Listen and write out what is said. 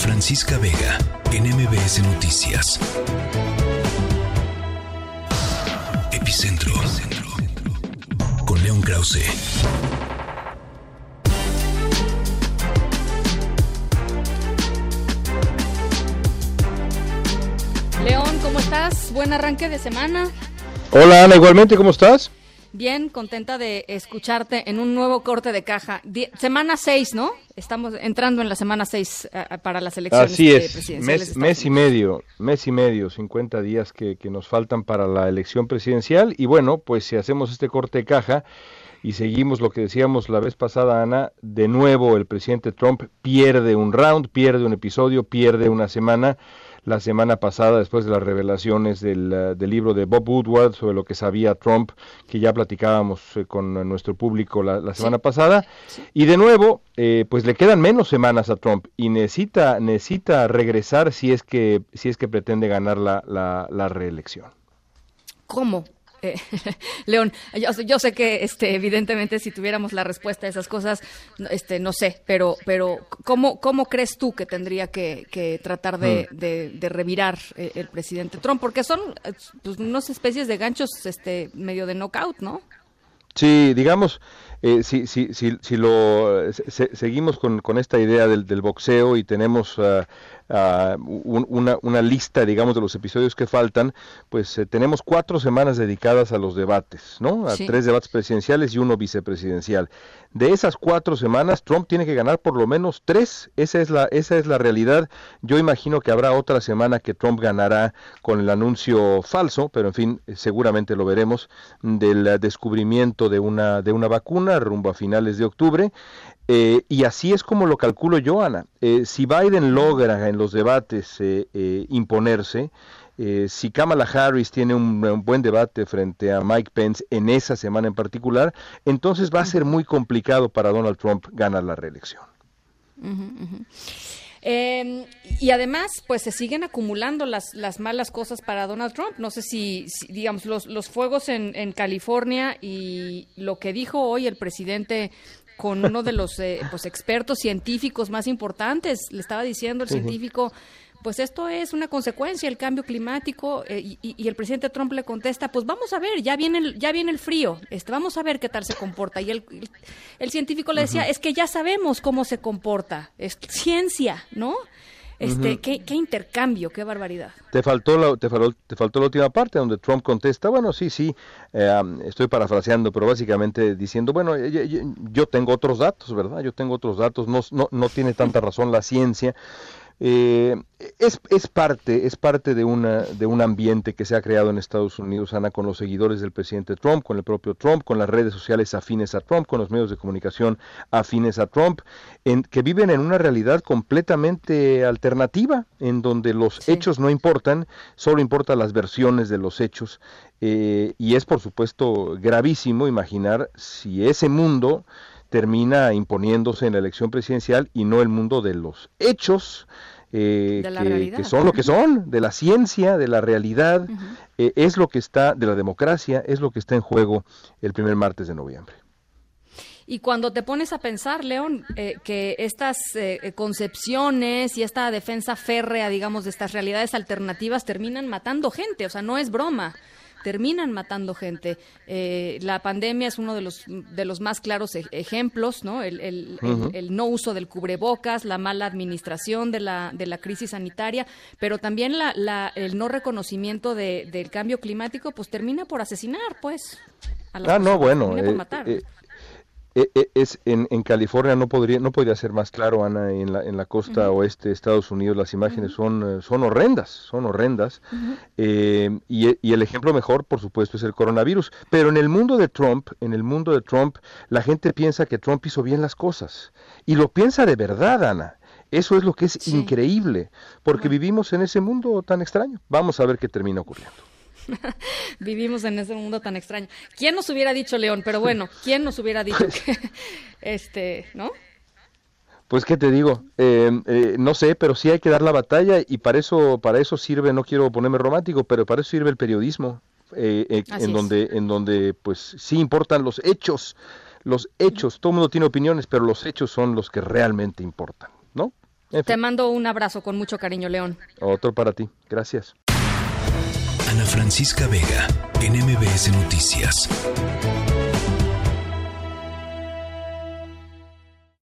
Francisca Vega, en MBS Noticias. Epicentro. Con León Krause. León, ¿cómo estás? Buen arranque de semana. Hola Ana, igualmente, ¿cómo estás? Bien, contenta de escucharte en un nuevo corte de caja. Semana 6, ¿no? Estamos entrando en la semana 6 para las elecciones presidenciales. Mes y medio, 50 días que nos faltan para la elección presidencial. Y bueno, pues si hacemos este corte de caja y seguimos lo que decíamos la vez pasada, Ana, de nuevo el presidente Trump pierde un round, pierde un episodio, pierde una semana. La semana pasada, después de las revelaciones del libro de Bob Woodward sobre lo que sabía Trump, que ya platicábamos con nuestro público la semana pasada, y de nuevo, pues le quedan menos semanas a Trump y necesita regresar si es que pretende ganar la reelección. ¿Cómo? León, yo sé que evidentemente si tuviéramos la respuesta a esas cosas, no sé, pero ¿cómo crees tú que tendría que tratar de revirar el presidente Trump? Porque son pues, unas especies de ganchos medio de knockout, ¿no? Sí, digamos, seguimos con esta idea del boxeo y tenemos una lista, digamos, de los episodios que faltan, pues tenemos 4 semanas dedicadas a los debates, ¿no? A 3 debates presidenciales y 1 vicepresidencial. De esas 4 semanas, Trump tiene que ganar por lo menos 3, esa es la realidad. Yo imagino que habrá otra semana que Trump ganará con el anuncio falso, pero en fin, seguramente lo veremos, del descubrimiento de una vacuna rumbo a finales de octubre. Y así es como lo calculo yo, Ana. Si Biden logra en los debates imponerse, si Kamala Harris tiene un buen debate frente a Mike Pence en esa semana en particular, entonces va a ser muy complicado para Donald Trump ganar la reelección. Y además, pues se siguen acumulando las malas cosas para Donald Trump. No sé si digamos, los fuegos en California y lo que dijo hoy el presidente con uno de los pues expertos científicos más importantes. Le estaba diciendo el científico, pues esto es una consecuencia del cambio climático, y el presidente Trump le contesta, pues vamos a ver, ya viene el frío, vamos a ver qué tal se comporta. Y el científico le decía, es que ya sabemos cómo se comporta, es ciencia, ¿no? ¿Qué intercambio, qué barbaridad. Te faltó la última parte donde Trump contesta, bueno, sí, estoy parafraseando, pero básicamente diciendo, bueno, yo tengo otros datos, ¿verdad? Yo tengo otros datos, no tiene tanta razón la ciencia. Es parte de un ambiente que se ha creado en Estados Unidos, Ana, con los seguidores del presidente Trump, con el propio Trump, con las redes sociales afines a Trump, con los medios de comunicación afines a Trump, que viven en una realidad completamente alternativa, en donde los hechos no importan, solo importan las versiones de los hechos, y es por supuesto gravísimo imaginar si ese mundo termina imponiéndose en la elección presidencial y no el mundo de los hechos, que son lo que son, de la ciencia, de la realidad, es lo que está, de la democracia, es lo que está en juego el primer martes de noviembre. Y cuando te pones a pensar, León, que estas concepciones y esta defensa férrea, digamos, de estas realidades alternativas terminan matando gente, o sea, no es broma. Terminan matando gente. La pandemia es uno de los más claros ejemplos, ¿no? El no uso del cubrebocas, la mala administración de la crisis sanitaria, pero también el no reconocimiento del cambio climático, pues termina por asesinar, pues. A las personas, termina por matar. En California no podría ser más claro, Ana, en la costa oeste de Estados Unidos las imágenes son horrendas, y el ejemplo mejor, por supuesto, es el coronavirus. Pero en el mundo de Trump, la gente piensa que Trump hizo bien las cosas, y lo piensa de verdad, Ana. Eso es lo que es increíble, porque vivimos en ese mundo tan extraño. Vamos a ver qué termina ocurriendo. Vivimos en ese mundo tan extraño. ¿Quién nos hubiera dicho, León? Pero bueno, ¿quién nos hubiera dicho que, ¿no? Pues, ¿qué te digo? No sé, pero sí hay que dar la batalla y para eso sirve, no quiero ponerme romántico, pero para eso sirve el periodismo, en donde pues sí importan los hechos, todo el mundo tiene opiniones, pero los hechos son los que realmente importan, ¿no? Te mando un abrazo con mucho cariño, León. Otro para ti. Gracias. Ana Francisca Vega, en MBS Noticias.